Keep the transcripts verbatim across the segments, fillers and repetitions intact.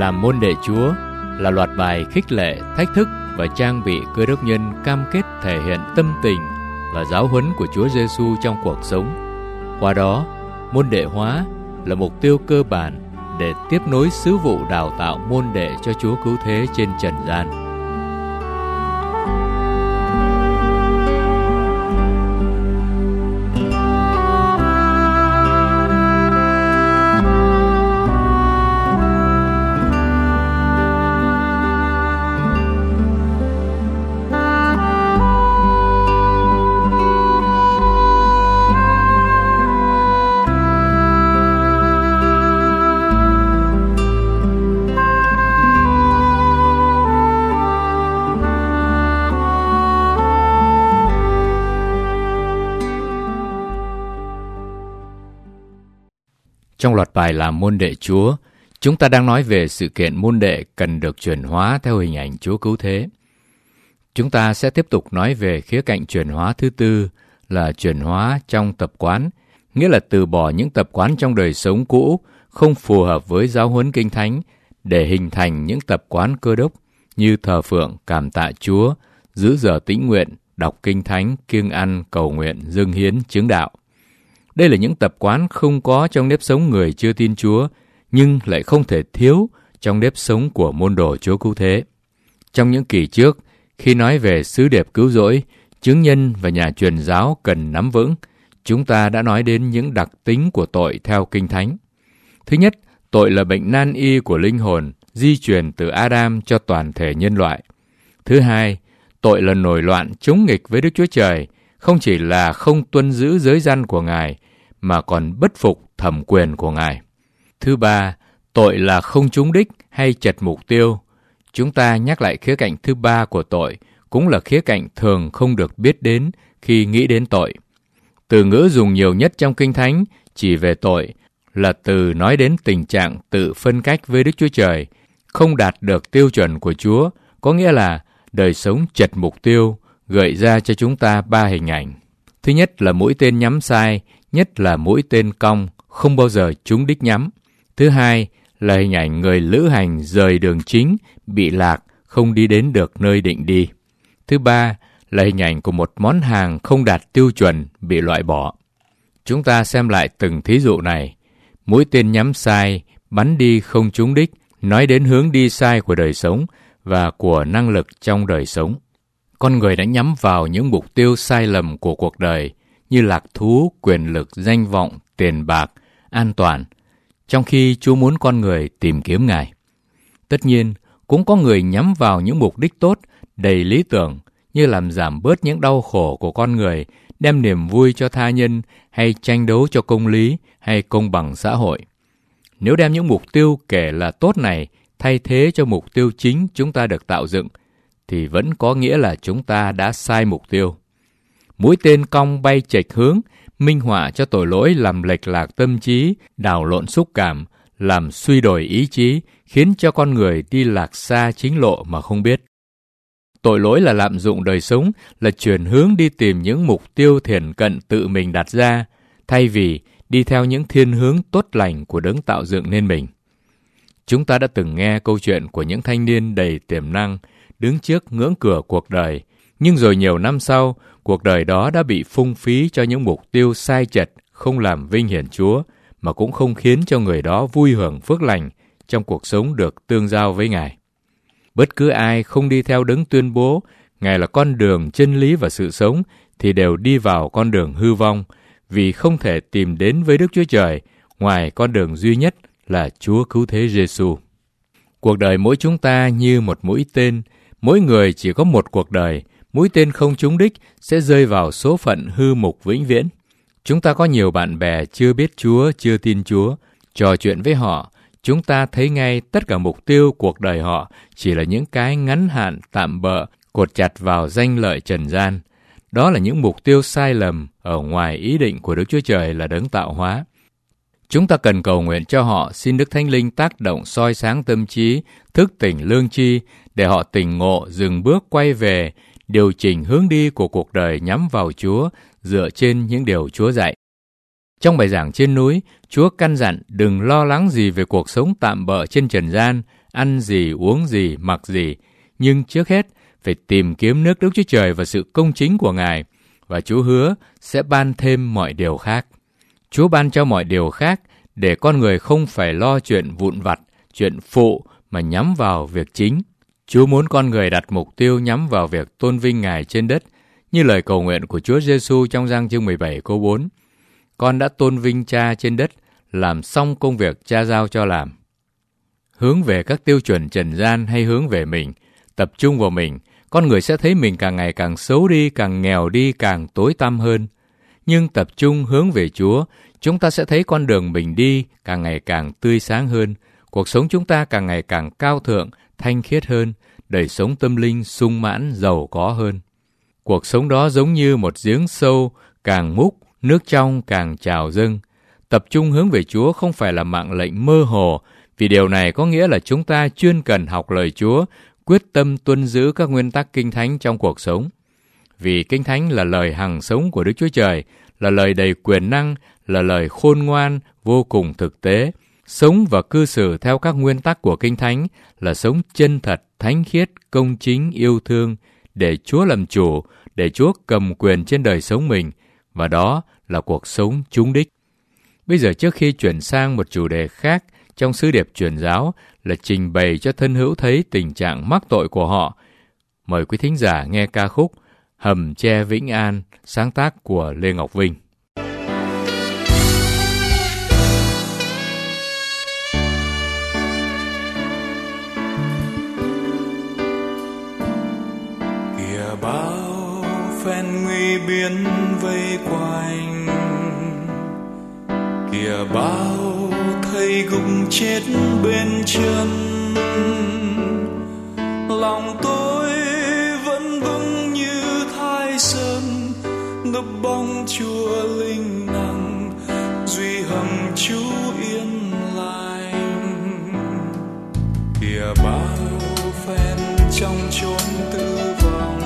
Làm môn đệ Chúa là loạt bài khích lệ, thách thức và trang bị Cơ đốc nhân cam kết thể hiện tâm tình và giáo huấn của Chúa Giêsu trong cuộc sống. Qua đó, môn đệ hóa là mục tiêu cơ bản để tiếp nối sứ vụ đào tạo môn đệ cho Chúa Cứu Thế trên trần gian. Trong loạt bài làm môn đệ Chúa, chúng ta đang nói về sự kiện môn đệ cần được chuyển hóa theo hình ảnh Chúa Cứu Thế. Chúng ta sẽ tiếp tục nói về khía cạnh chuyển hóa thứ tư là chuyển hóa trong tập quán, nghĩa là từ bỏ những tập quán trong đời sống cũ không phù hợp với giáo huấn Kinh Thánh để hình thành những tập quán Cơ đốc như thờ phượng, cảm tạ Chúa, giữ giờ tĩnh nguyện, đọc Kinh Thánh, kiêng ăn, cầu nguyện, dâng hiến, chứng đạo. Đây là những tập quán không có trong nếp sống người chưa tin Chúa, nhưng lại không thể thiếu trong nếp sống của môn đồ Chúa Cứu Thế. Trong những kỳ trước, khi nói về sứ điệp cứu rỗi, chứng nhân và nhà truyền giáo cần nắm vững, chúng ta đã nói đến những đặc tính của tội theo Kinh Thánh. Thứ nhất, tội là bệnh nan y của linh hồn, di truyền từ Adam cho toàn thể nhân loại. Thứ hai, tội là nổi loạn chống nghịch với Đức Chúa Trời, không chỉ là không tuân giữ giới răn của Ngài, mà còn bất phục thẩm quyền của Ngài. Thứ ba, tội là không trúng đích hay chệch mục tiêu. Chúng ta nhắc lại khía cạnh thứ ba của tội, cũng là khía cạnh thường không được biết đến khi nghĩ đến tội. Từ ngữ dùng nhiều nhất trong Kinh Thánh chỉ về tội là từ nói đến tình trạng tự phân cách với Đức Chúa Trời, không đạt được tiêu chuẩn của Chúa, có nghĩa là đời sống chệch mục tiêu, gợi ra cho chúng ta ba hình ảnh. Thứ nhất là mũi tên nhắm sai, nhất là mũi tên cong, không bao giờ trúng đích nhắm. Thứ hai là hình ảnh người lữ hành rời đường chính, bị lạc, không đi đến được nơi định đi. Thứ ba là hình ảnh của một món hàng không đạt tiêu chuẩn, bị loại bỏ. Chúng ta xem lại từng thí dụ này. Mũi tên nhắm sai, bắn đi không trúng đích, nói đến hướng đi sai của đời sống và của năng lực trong đời sống. Con người đã nhắm vào những mục tiêu sai lầm của cuộc đời như lạc thú, quyền lực, danh vọng, tiền bạc, an toàn, trong khi Chúa muốn con người tìm kiếm Ngài. Tất nhiên, cũng có người nhắm vào những mục đích tốt, đầy lý tưởng như làm giảm bớt những đau khổ của con người, đem niềm vui cho tha nhân hay tranh đấu cho công lý hay công bằng xã hội. Nếu đem những mục tiêu kể là tốt này thay thế cho mục tiêu chính chúng ta được tạo dựng, thì vẫn có nghĩa là chúng ta đã sai mục tiêu. Mũi tên cong bay chệch hướng, minh họa cho tội lỗi làm lệch lạc tâm trí, đảo lộn xúc cảm, làm suy đổi ý chí, khiến cho con người đi lạc xa chính lộ mà không biết. Tội lỗi là lạm dụng đời sống, là chuyển hướng đi tìm những mục tiêu thiển cận tự mình đặt ra, thay vì đi theo những thiên hướng tốt lành của Đấng tạo dựng nên mình. Chúng ta đã từng nghe câu chuyện của những thanh niên đầy tiềm năng, đứng trước ngưỡng cửa cuộc đời, nhưng rồi nhiều năm sau, cuộc đời đó đã bị phung phí cho những mục tiêu sai chệch, không làm vinh hiển Chúa, mà cũng không khiến cho người đó vui hưởng phước lành trong cuộc sống được tương giao với Ngài. Bất cứ ai không đi theo Đấng tuyên bố Ngài là con đường, chân lý và sự sống, thì đều đi vào con đường hư vong, vì không thể tìm đến với Đức Chúa Trời ngoài con đường duy nhất là Chúa Cứu Thế Giêsu. Cuộc đời mỗi chúng ta như một mũi tên, mỗi người chỉ có một cuộc đời, mũi tên không trúng đích sẽ rơi vào số phận hư mục vĩnh viễn. Chúng ta có nhiều bạn bè chưa biết Chúa, chưa tin Chúa. Trò chuyện với họ, chúng ta thấy ngay tất cả mục tiêu cuộc đời họ chỉ là những cái ngắn hạn, tạm bợ, cột chặt vào danh lợi trần gian. Đó là những mục tiêu sai lầm ở ngoài ý định của Đức Chúa Trời là Đấng tạo hóa. Chúng ta cần cầu nguyện cho họ, xin Đức Thánh Linh tác động soi sáng tâm trí, thức tỉnh lương tri, để họ tỉnh ngộ, dừng bước quay về, điều chỉnh hướng đi của cuộc đời nhắm vào Chúa, dựa trên những điều Chúa dạy. Trong bài giảng trên núi, Chúa căn dặn đừng lo lắng gì về cuộc sống tạm bợ trên trần gian, ăn gì, uống gì, mặc gì. Nhưng trước hết, phải tìm kiếm nước Đức Chúa Trời và sự công chính của Ngài, và Chúa hứa sẽ ban thêm mọi điều khác. Chúa ban cho mọi điều khác để con người không phải lo chuyện vụn vặt, chuyện phụ mà nhắm vào việc chính. Chúa muốn con người đặt mục tiêu nhắm vào việc tôn vinh Ngài trên đất, như lời cầu nguyện của Chúa Giêsu trong Giăng chương mười bảy câu bốn. Con đã tôn vinh Cha trên đất, làm xong công việc Cha giao cho làm. Hướng về các tiêu chuẩn trần gian hay hướng về mình, tập trung vào mình, con người sẽ thấy mình càng ngày càng xấu đi, càng nghèo đi, càng tối tăm hơn. Nhưng tập trung hướng về Chúa, chúng ta sẽ thấy con đường mình đi càng ngày càng tươi sáng hơn, cuộc sống chúng ta càng ngày càng cao thượng, thanh khiết hơn, đời sống tâm linh sung mãn, giàu có hơn. Cuộc sống đó giống như một giếng sâu, càng múc, nước trong càng trào dâng. Tập trung hướng về Chúa không phải là mạng lệnh mơ hồ, vì điều này có nghĩa là chúng ta chuyên cần học lời Chúa, quyết tâm tuân giữ các nguyên tắc Kinh Thánh trong cuộc sống. Vì Kinh Thánh là lời hằng sống của Đức Chúa Trời, là lời đầy quyền năng, là lời khôn ngoan, vô cùng thực tế. Sống và cư xử theo các nguyên tắc của Kinh Thánh là sống chân thật, thánh khiết, công chính, yêu thương, để Chúa làm chủ, để Chúa cầm quyền trên đời sống mình, và đó là cuộc sống trúng đích. Bây giờ trước khi chuyển sang một chủ đề khác trong sứ điệp truyền giáo là trình bày cho thân hữu thấy tình trạng mắc tội của họ, mời quý thính giả nghe ca khúc Hầm Tre Vĩnh An, sáng tác của Lê Ngọc Vinh. Kìa bao phen nguy biến vây quanh, kìa bao thây gục chết bên chân, lòng tôi vẫn vững như Thái Sơn, nấp bóng Chúa linh năng, duy hầm Chúa yên lành. Kìa bao phen trong chốn tư vọng,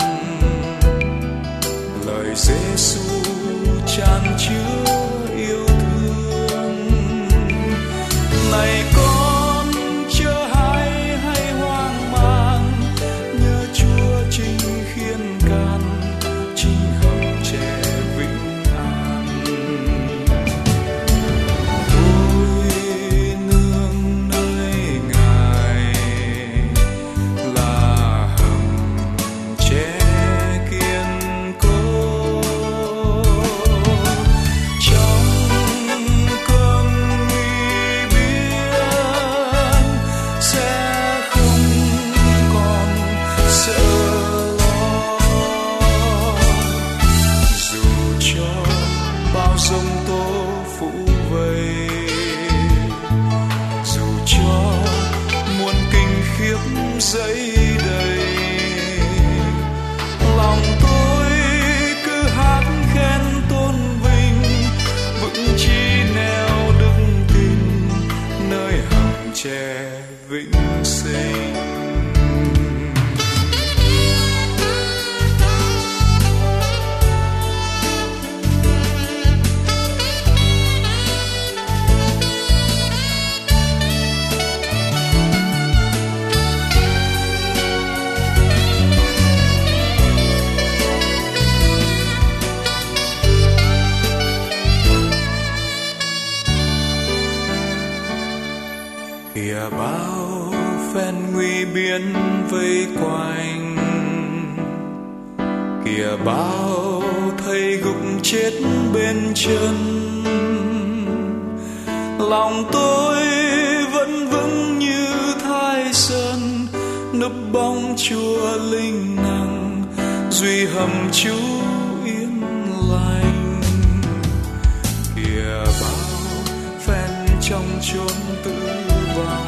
lời Giêsu tràn chứa yêu thương. Này con chớ hãi hay hoang mang, nhớ Chúa chính khiên can, chính hầm trẻ vĩnh an. Tôi nương nơi Ngài là hầm trẻ kiên cố. Trong cơn nguy biến sẽ không còn sợ lo, dù cho bao giông tố phủ vây, dù cho muôn kinh khiếp dấy đầy, lòng tôi cứ hát khen tôn vinh, vững chí neo đức tin nơi hầm tre vĩnh sinh. Kìa bao phen nguy biến vây quanh, kìa bao thây gục chết bên chân, lòng tôi vẫn vững như Thái Sơn, nấp bóng Chúa linh năng, duy hầm Chúa yên lành. Kìa bao phen trong chốn tư vọng,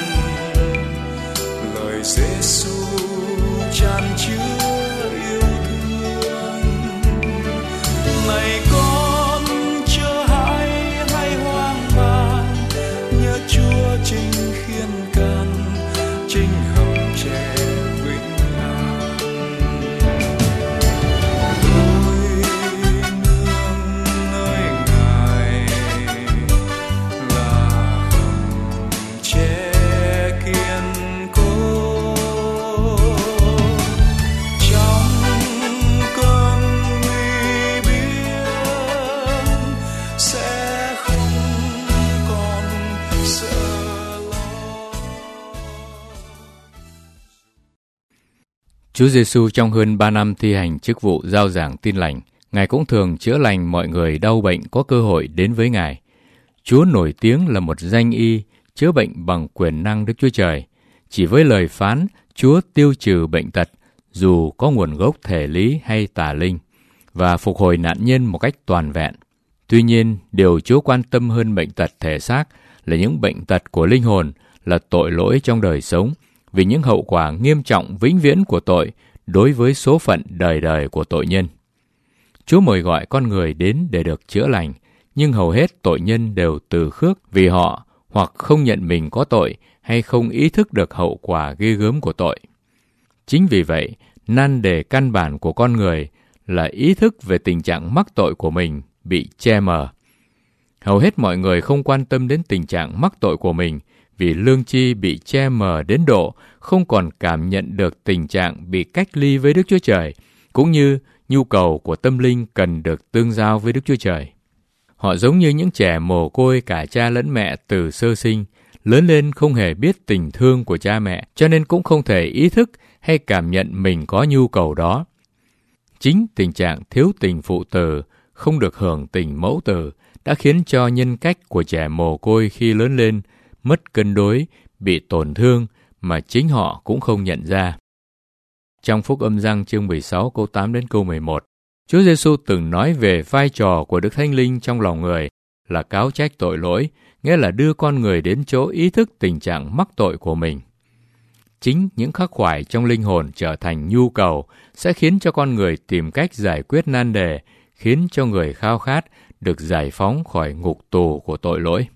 lời Giêsu tràn chứa yêu thương. Này con chớ hãi hay hoang mang, nhớ Chúa chính khiên can, chính hầm tre vĩnh an. Tôi nương nơi Ngài là hầm tre kiên Chúa Giêsu trong hơn ba năm thi hành chức vụ rao giảng tin lành, Ngài cũng thường chữa lành mọi người đau bệnh có cơ hội đến với Ngài. Chúa nổi tiếng là một danh y, chữa bệnh bằng quyền năng Đức Chúa Trời. Chỉ với lời phán, Chúa tiêu trừ bệnh tật, dù có nguồn gốc thể lý hay tà linh, và phục hồi nạn nhân một cách toàn vẹn. Tuy nhiên, điều Chúa quan tâm hơn bệnh tật thể xác là những bệnh tật của linh hồn, là tội lỗi trong đời sống, vì những hậu quả nghiêm trọng vĩnh viễn của tội đối với số phận đời đời của tội nhân. Chúa mời gọi con người đến để được chữa lành, nhưng hầu hết tội nhân đều từ khước vì họ hoặc không nhận mình có tội hay không ý thức được hậu quả ghê gớm của tội. Chính vì vậy, nan đề căn bản của con người là ý thức về tình trạng mắc tội của mình bị che mờ. Hầu hết mọi người không quan tâm đến tình trạng mắc tội của mình vì lương tri bị che mờ đến độ không còn cảm nhận được tình trạng bị cách ly với Đức Chúa Trời, cũng như nhu cầu của tâm linh cần được tương giao với Đức Chúa Trời. Họ giống như những trẻ mồ côi cả cha lẫn mẹ từ sơ sinh, lớn lên không hề biết tình thương của cha mẹ, cho nên cũng không thể ý thức hay cảm nhận mình có nhu cầu đó. Chính tình trạng thiếu tình phụ tử, không được hưởng tình mẫu tử, đã khiến cho nhân cách của trẻ mồ côi khi lớn lên mất cân đối, bị tổn thương mà chính họ cũng không nhận ra. Trong Phúc Âm Giăng chương mười sáu câu tám đến câu mười một, Chúa Giêsu từng nói về vai trò của Đức Thánh Linh trong lòng người là cáo trách tội lỗi, nghĩa là đưa con người đến chỗ ý thức tình trạng mắc tội của mình. Chính những khắc khoải trong linh hồn trở thành nhu cầu sẽ khiến cho con người tìm cách giải quyết nan đề, khiến cho người khao khát được giải phóng khỏi ngục tù của tội lỗi.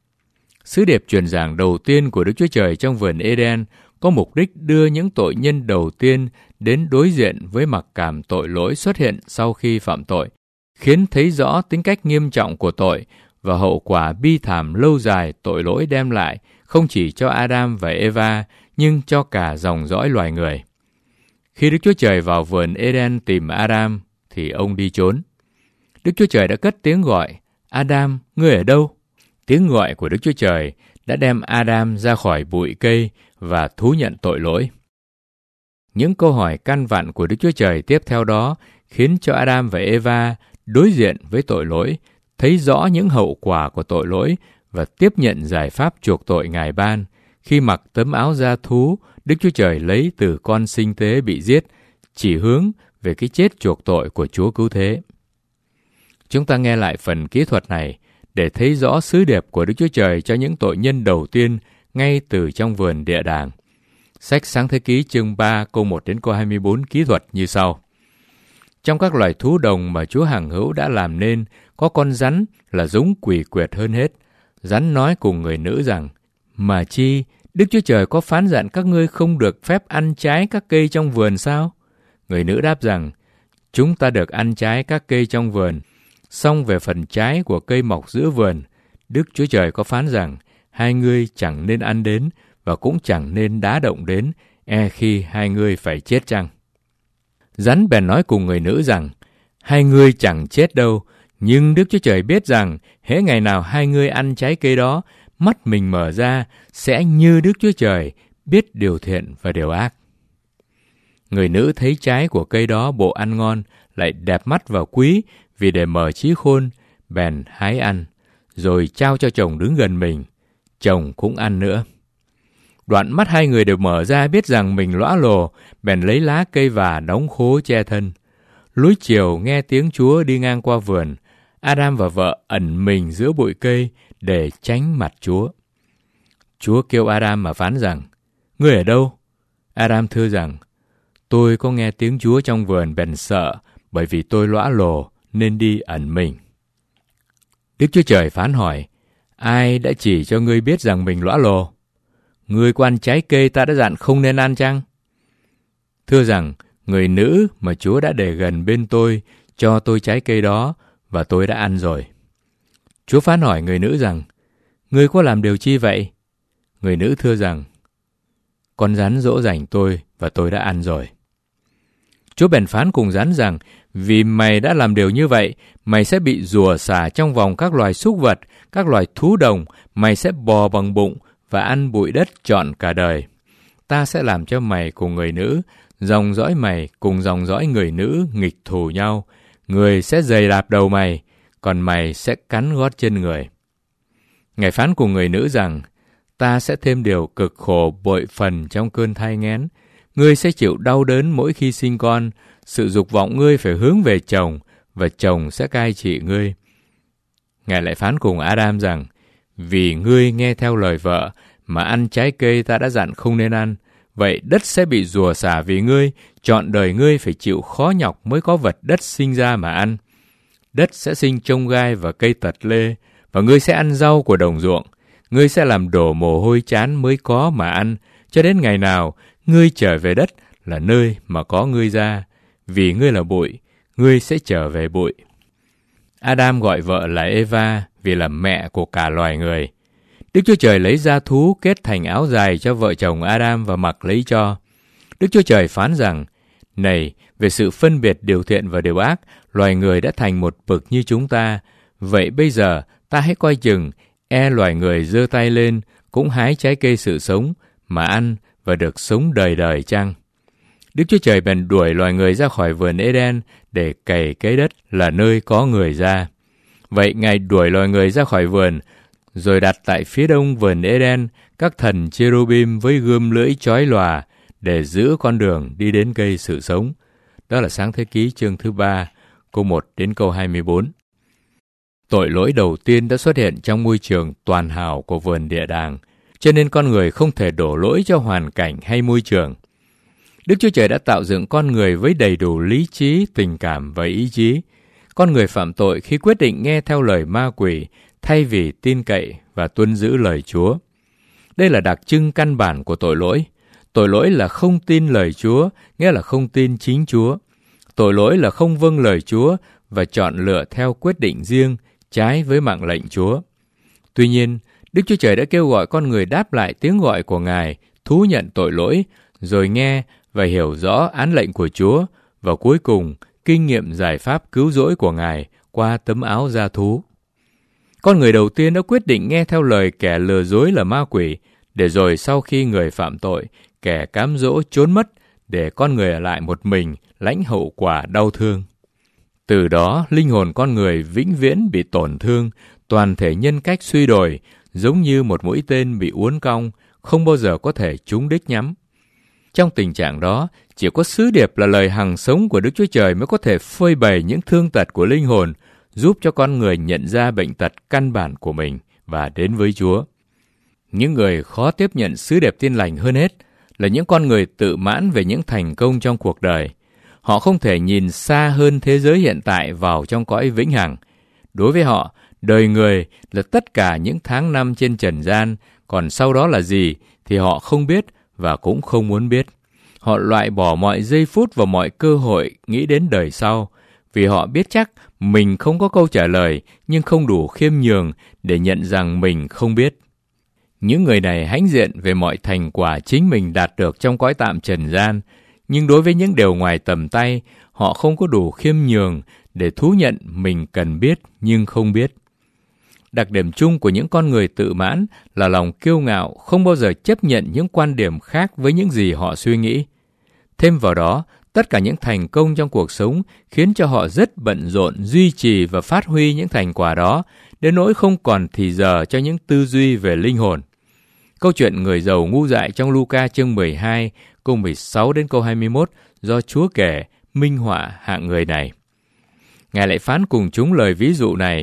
Sứ điệp truyền giảng đầu tiên của Đức Chúa Trời trong vườn Eden có mục đích đưa những tội nhân đầu tiên đến đối diện với mặc cảm tội lỗi xuất hiện sau khi phạm tội, khiến thấy rõ tính cách nghiêm trọng của tội và hậu quả bi thảm lâu dài tội lỗi đem lại không chỉ cho Adam và Eva, nhưng cho cả dòng dõi loài người. Khi Đức Chúa Trời vào vườn Eden tìm Adam, thì ông đi trốn. Đức Chúa Trời đã cất tiếng gọi, Adam, ngươi ở đâu? Tiếng gọi của Đức Chúa Trời đã đem Adam ra khỏi bụi cây và thú nhận tội lỗi. Những câu hỏi căn vặn của Đức Chúa Trời tiếp theo đó khiến cho Adam và Eva đối diện với tội lỗi, thấy rõ những hậu quả của tội lỗi và tiếp nhận giải pháp chuộc tội Ngài ban. Khi mặc tấm áo da thú, Đức Chúa Trời lấy từ con sinh tế bị giết, chỉ hướng về cái chết chuộc tội của Chúa Cứu Thế. Chúng ta nghe lại phần kỹ thuật này để thấy rõ sứ điệp của Đức Chúa Trời cho những tội nhân đầu tiên ngay từ trong vườn địa đàng. Sách Sáng Thế Ký chương ba câu một đến câu hai mươi bốn kỹ thuật như sau. Trong các loài thú đồng mà Chúa hằng hữu đã làm nên, có con rắn là giống quỷ quyệt hơn hết. Rắn nói cùng người nữ rằng, mà chi, Đức Chúa Trời có phán dặn các ngươi không được phép ăn trái các cây trong vườn sao? Người nữ đáp rằng, chúng ta được ăn trái các cây trong vườn, song về phần trái của cây mọc giữa vườn, Đức Chúa Trời có phán rằng, hai ngươi chẳng nên ăn đến và cũng chẳng nên đá động đến, e khi hai ngươi phải chết chăng? Rắn bèn nói cùng người nữ rằng, hai ngươi chẳng chết đâu, nhưng Đức Chúa Trời biết rằng, hễ ngày nào hai ngươi ăn trái cây đó, mắt mình mở ra, sẽ như Đức Chúa Trời, biết điều thiện và điều ác. Người nữ thấy trái của cây đó bộ ăn ngon, lại đẹp mắt và quý, vì để mở trí khôn, bèn hái ăn, rồi trao cho chồng đứng gần mình. Chồng cũng ăn nữa. Đoạn mắt hai người đều mở ra biết rằng mình lõa lồ, bèn lấy lá cây vả đóng khố che thân. Lối chiều nghe tiếng Chúa đi ngang qua vườn, Adam và vợ ẩn mình giữa bụi cây để tránh mặt Chúa. Chúa kêu Adam mà phán rằng, ngươi ở đâu? Adam thưa rằng, tôi có nghe tiếng Chúa trong vườn bèn sợ, bởi vì tôi lõa lồ nên đi ẩn mình. Đức Chúa Trời phán hỏi, ai đã chỉ cho ngươi biết rằng mình lõa lồ? Ngươi có ăn trái cây ta đã dặn không nên ăn chăng? Thưa rằng, người nữ mà Chúa đã để gần bên tôi cho tôi trái cây đó, và tôi đã ăn rồi. Chúa phán hỏi người nữ rằng, ngươi có làm điều chi vậy? Người nữ thưa rằng, con rắn dỗ dành tôi và tôi đã ăn rồi. Chúa bèn phán cùng rắn rằng, vì mày đã làm điều như vậy, mày sẽ bị rủa xả trong vòng các loài súc vật, các loài thú đồng, mày sẽ bò bằng bụng và ăn bụi đất trọn cả đời. Ta sẽ làm cho mày cùng người nữ dòng dõi mày cùng dòng dõi người nữ nghịch thù nhau, người sẽ giày đạp đầu mày, còn mày sẽ cắn gót chân người. Ngài phán cùng người nữ rằng, ta sẽ thêm điều cực khổ bội phần trong cơn thai nghén. Ngươi sẽ chịu đau đớn mỗi khi sinh con, sự dục vọng ngươi phải hướng về chồng, và chồng sẽ cai trị ngươi. Ngài lại phán cùng Adam rằng, vì ngươi nghe theo lời vợ, mà ăn trái cây ta đã dặn không nên ăn, vậy đất sẽ bị rủa xả vì ngươi, trọn đời ngươi phải chịu khó nhọc mới có vật đất sinh ra mà ăn. Đất sẽ sinh trông gai và cây tật lê, và ngươi sẽ ăn rau của đồng ruộng. Ngươi sẽ làm đổ mồ hôi chán mới có mà ăn, cho đến ngày nào ngươi trở về đất là nơi mà có ngươi ra. Vì ngươi là bụi, ngươi sẽ trở về bụi. Adam gọi vợ là Eva vì là mẹ của cả loài người. Đức Chúa Trời lấy da thú kết thành áo dài cho vợ chồng Adam và mặc lấy cho. Đức Chúa Trời phán rằng, này, về sự phân biệt điều thiện và điều ác, loài người đã thành một bực như chúng ta. Vậy bây giờ, ta hãy coi chừng, e loài người giơ tay lên, cũng hái trái cây sự sống, mà ăn và được sống đời đời chăng? Đức Chúa Trời bèn đuổi loài người ra khỏi vườn Eden để cày cấy đất là nơi có người ra. Vậy Ngài đuổi loài người ra khỏi vườn, rồi đặt tại phía đông vườn Eden các thần cherubim với gươm lưỡi chói lòa để giữ con đường đi đến cây sự sống. Đó là Sáng Thế Ký chương thứ ba, câu một đến câu hai mươi bốn. Tội lỗi đầu tiên đã xuất hiện trong môi trường toàn hảo của vườn địa đàng, cho nên con người không thể đổ lỗi cho hoàn cảnh hay môi trường. Đức Chúa Trời đã tạo dựng con người với đầy đủ lý trí, tình cảm và ý chí. Con người phạm tội khi quyết định nghe theo lời ma quỷ thay vì tin cậy và tuân giữ lời Chúa. Đây là đặc trưng căn bản của tội lỗi. Tội lỗi là không tin lời Chúa, nghĩa là không tin chính Chúa. Tội lỗi là không vâng lời Chúa và chọn lựa theo quyết định riêng, trái với mạng lệnh Chúa. Tuy nhiên, Đức Chúa Trời đã kêu gọi con người đáp lại tiếng gọi của Ngài, thú nhận tội lỗi, rồi nghe và hiểu rõ án lệnh của Chúa, và cuối cùng kinh nghiệm giải pháp cứu rỗi của Ngài qua tấm áo da thú. Con người đầu tiên đã quyết định nghe theo lời kẻ lừa dối là ma quỷ, để rồi sau khi người phạm tội, kẻ cám dỗ trốn mất, để con người ở lại một mình, lãnh hậu quả đau thương. Từ đó, linh hồn con người vĩnh viễn bị tổn thương, toàn thể nhân cách suy đồi, giống như một mũi tên bị uốn cong, không bao giờ có thể trúng đích nhắm. Trong tình trạng đó, chỉ có sứ điệp là lời hằng sống của Đức Chúa Trời mới có thể phơi bày những thương tật của linh hồn, giúp cho con người nhận ra bệnh tật căn bản của mình và đến với Chúa. Những người khó tiếp nhận sứ điệp tin lành hơn hết là những con người tự mãn về những thành công trong cuộc đời. Họ không thể nhìn xa hơn thế giới hiện tại vào trong cõi vĩnh hằng. Đối với họ, đời người là tất cả những tháng năm trên trần gian, còn sau đó là gì thì họ không biết và cũng không muốn biết. Họ loại bỏ mọi giây phút và mọi cơ hội nghĩ đến đời sau, vì họ biết chắc mình không có câu trả lời, nhưng không đủ khiêm nhường để nhận rằng mình không biết. Những người này hãnh diện về mọi thành quả chính mình đạt được trong cõi tạm trần gian, nhưng đối với những điều ngoài tầm tay, họ không có đủ khiêm nhường để thú nhận mình cần biết nhưng không biết. Đặc điểm chung của những con người tự mãn là lòng kiêu ngạo, không bao giờ chấp nhận những quan điểm khác với những gì họ suy nghĩ. Thêm vào đó, tất cả những thành công trong cuộc sống khiến cho họ rất bận rộn duy trì và phát huy những thành quả đó, đến nỗi không còn thì giờ cho những tư duy về linh hồn. Câu chuyện người giàu ngu dại trong Luca chương mười hai, câu mười sáu đến câu hai mươi mốt do Chúa kể minh họa hạng người này. Ngài lại phán cùng chúng lời ví dụ này: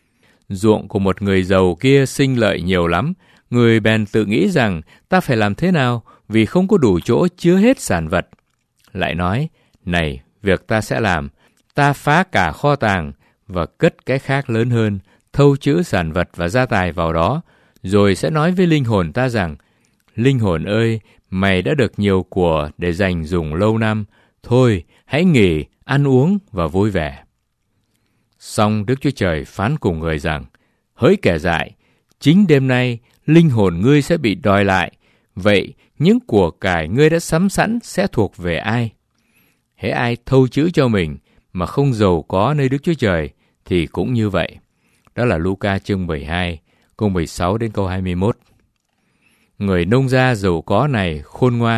ruộng của một người giàu kia sinh lợi nhiều lắm, người bèn tự nghĩ rằng ta phải làm thế nào vì không có đủ chỗ chứa hết sản vật. Lại nói, này, việc ta sẽ làm, ta phá cả kho tàng và cất cái khác lớn hơn, thâu chữ sản vật và gia tài vào đó, rồi sẽ nói với linh hồn ta rằng, linh hồn ơi, mày đã được nhiều của để dành dùng lâu năm, thôi hãy nghỉ, ăn uống và vui vẻ. Song Đức Chúa Trời phán cùng người rằng, hỡi kẻ dại, chính đêm nay linh hồn ngươi sẽ bị đòi lại, vậy những của cải ngươi đã sắm sẵn sẽ thuộc về ai? Hễ ai thâu chữ cho mình mà không giàu có nơi Đức Chúa Trời thì cũng như vậy. Đó là Luca chương mười hai, câu mười sáu đến câu hai mươi mốt. Người nông gia giàu có này khôn ngoan,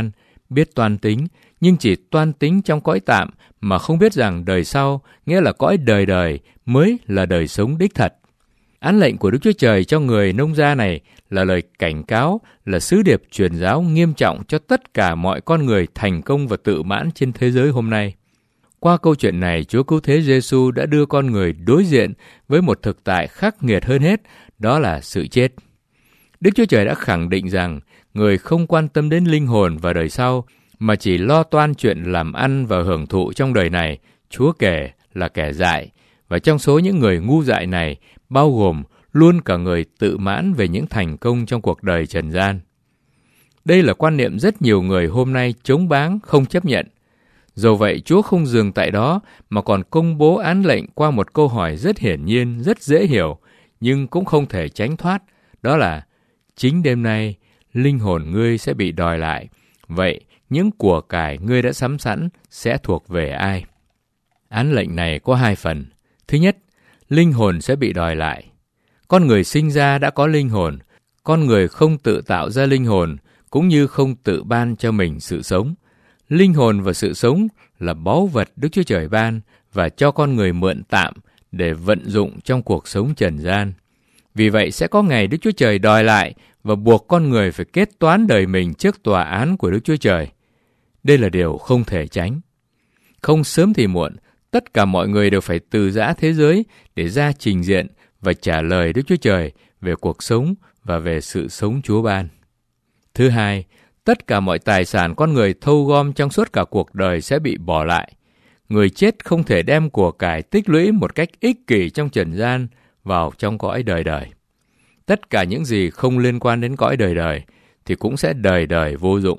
biết toan tính, nhưng chỉ toan tính trong cõi tạm mà không biết rằng đời sau, nghĩa là cõi đời đời, mới là đời sống đích thật. Án lệnh của Đức Chúa Trời cho người nông gia này là lời cảnh cáo, là sứ điệp truyền giáo nghiêm trọng cho tất cả mọi con người thành công và tự mãn trên thế giới hôm nay. Qua câu chuyện này, Chúa Cứu Thế Giêsu đã đưa con người đối diện với một thực tại khắc nghiệt hơn hết, đó là sự chết. Đức Chúa Trời đã khẳng định rằng người không quan tâm đến linh hồn và đời sau, mà chỉ lo toan chuyện làm ăn và hưởng thụ trong đời này. Chúa kể là kẻ dại, và trong số những người ngu dại này bao gồm luôn cả người tự mãn về những thành công trong cuộc đời trần gian. Đây là quan niệm rất nhiều người hôm nay chống báng, không chấp nhận. Dầu vậy, Chúa không dừng tại đó mà còn công bố án lệnh qua một câu hỏi rất hiển nhiên, rất dễ hiểu, nhưng cũng không thể tránh thoát. Đó là, chính đêm nay, linh hồn ngươi sẽ bị đòi lại. Vậy, những của cải ngươi đã sắm sẵn sẽ thuộc về ai? Án lệnh này có hai phần. Thứ nhất, linh hồn sẽ bị đòi lại. Con người sinh ra đã có linh hồn. Con người không tự tạo ra linh hồn, cũng như không tự ban cho mình sự sống. Linh hồn và sự sống là báu vật Đức Chúa Trời ban và cho con người mượn tạm để vận dụng trong cuộc sống trần gian. Vì vậy sẽ có ngày Đức Chúa Trời đòi lại và buộc con người phải kết toán đời mình trước tòa án của Đức Chúa Trời. Đây là điều không thể tránh. Không sớm thì muộn, tất cả mọi người đều phải từ giã thế giới để ra trình diện và trả lời Đức Chúa Trời về cuộc sống và về sự sống Chúa ban. Thứ hai, tất cả mọi tài sản con người thâu gom trong suốt cả cuộc đời sẽ bị bỏ lại. Người chết không thể đem của cải tích lũy một cách ích kỷ trong trần gian vào trong cõi đời đời. Tất cả những gì không liên quan đến cõi đời đời thì cũng sẽ đời đời vô dụng.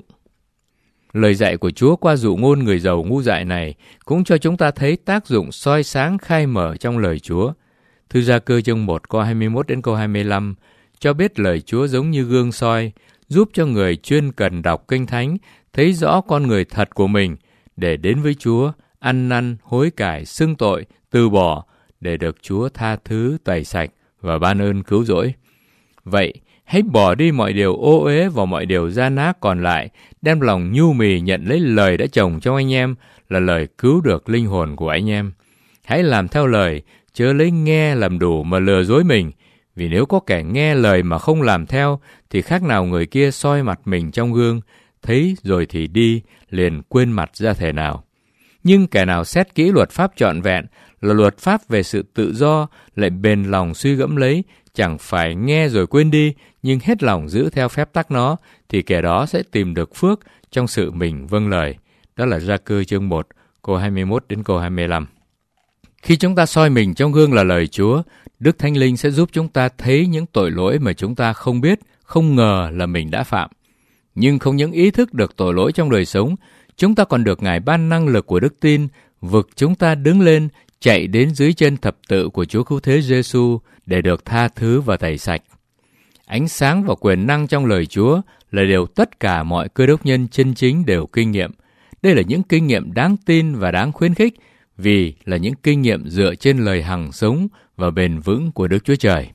Lời dạy của Chúa qua dụ ngôn người giàu ngu dại này cũng cho chúng ta thấy tác dụng soi sáng khai mở trong lời Chúa. Thư Gia Cơ chương một câu hai mươi mốt đến câu hai mươi lăm cho biết lời Chúa giống như gương soi, giúp cho người chuyên cần đọc Kinh Thánh thấy rõ con người thật của mình để đến với Chúa, ăn năn, hối cải, xưng tội, từ bỏ để được Chúa tha thứ, tẩy sạch và ban ơn cứu rỗi. Vậy, hãy bỏ đi mọi điều ô uế và mọi điều gian ác còn lại, đem lòng nhu mì nhận lấy lời đã trồng trong anh em là lời cứu được linh hồn của anh em. Hãy làm theo lời, chớ lấy nghe làm đủ mà lừa dối mình, vì nếu có kẻ nghe lời mà không làm theo, thì khác nào người kia soi mặt mình trong gương, thấy rồi thì đi, liền quên mặt ra thể nào. Nhưng kẻ nào xét kỹ luật pháp trọn vẹn, là luật pháp về sự tự do, lại bền lòng suy gẫm lấy, chẳng phải nghe rồi quên đi, nhưng hết lòng giữ theo phép tắc nó, thì kẻ đó sẽ tìm được phước trong sự mình vâng lời. Đó là Gia Cơ chương một, câu hai mươi mốt đến câu hai mươi lăm. Khi chúng ta soi mình trong gương là lời Chúa, Đức Thánh Linh sẽ giúp chúng ta thấy những tội lỗi mà chúng ta không biết, không ngờ là mình đã phạm. Nhưng không những ý thức được tội lỗi trong đời sống, chúng ta còn được Ngài ban năng lực của đức tin, vực chúng ta đứng lên, chạy đến dưới chân thập tự của Chúa Cứu Thế Giêsu để được tha thứ và tẩy sạch. Ánh sáng và quyền năng trong lời Chúa là điều tất cả mọi cơ đốc nhân chân chính đều kinh nghiệm. Đây là những kinh nghiệm đáng tin và đáng khuyến khích, vì là những kinh nghiệm dựa trên lời hằng sống và bền vững của Đức Chúa Trời.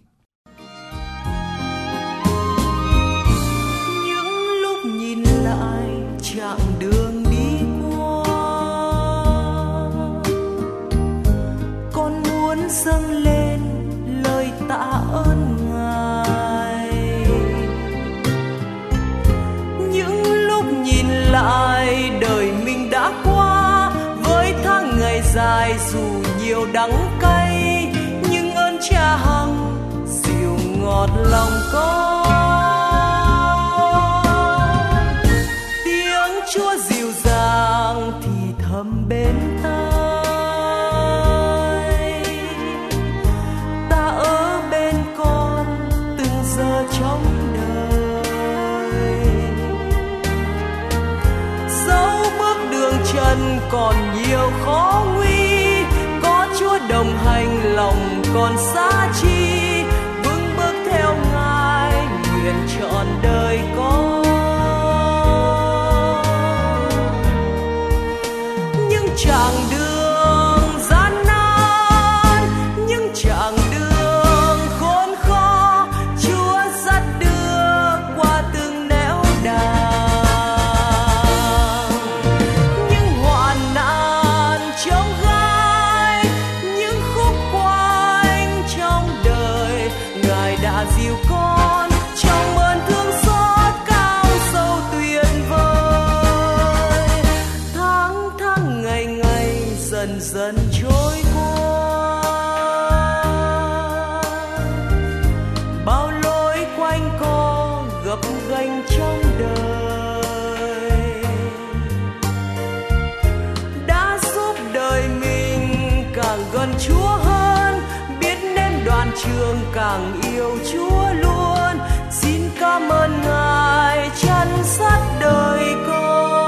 Những lúc nhìn lại chặng đường đi qua, con muốn dâng lên lời tạ ơn Ngài. Những lúc nhìn lại đời mình đã qua, với tháng ngày dài dù nhiều đắng cay, nhưng ơn Cha hằng dịu ngọt lòng con. Tiếng Chúa dịu dàng thì thầm bên tai, ta ở bên con từng giờ trong đời. Dẫu bước đường trần còn nhiều khó nguy, có Chúa đồng hành lòng còn xa chi, vững bước theo Ngài nguyện trọn đời con. Những chặng đường gian nan, những chặng đường khốn khó, Chúa dắt đưa qua từng nẻo đàn. dần dần trôi qua. Bao lối quanh co gập ghềnh trong đời đã giúp đời mình càng gần Chúa hơn, biết nên đoàn trường càng yêu Chúa luôn. Xin cảm ơn Ngài chăn sắt đời con.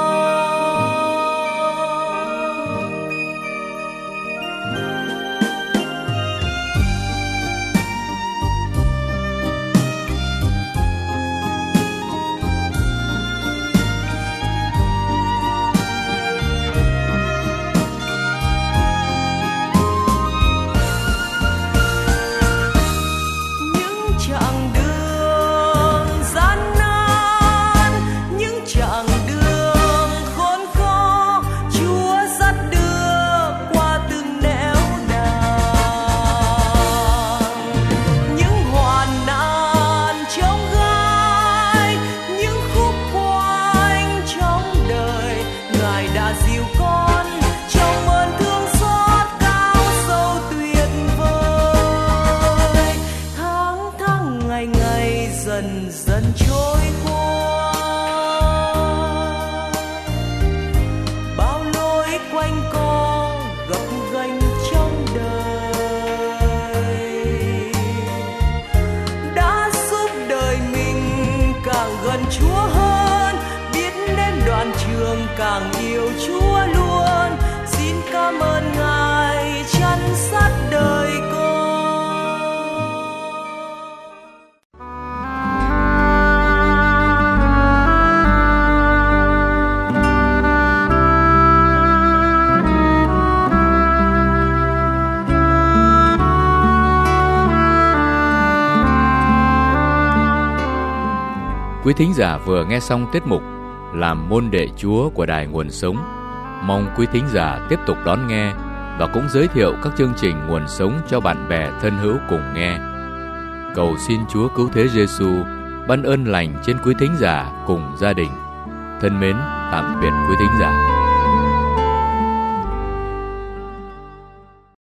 Dần dần trôi qua, bao lối quanh co gập ghềnh trong đời đã giúp đời mình càng gần Chúa hơn, biết nên đoàn trường càng yêu Chúa luôn. Xin cảm ơn Ngài chăn sắt đời con. Quý thính giả vừa nghe xong tiết mục Làm môn đệ Chúa của Đài Nguồn Sống. Mong quý thính giả tiếp tục đón nghe và cũng giới thiệu các chương trình Nguồn Sống cho bạn bè thân hữu cùng nghe. Cầu xin Chúa Cứu Thế Giêsu ban ơn lành trên quý thính giả cùng gia đình. Thân mến, tạm biệt quý thính giả.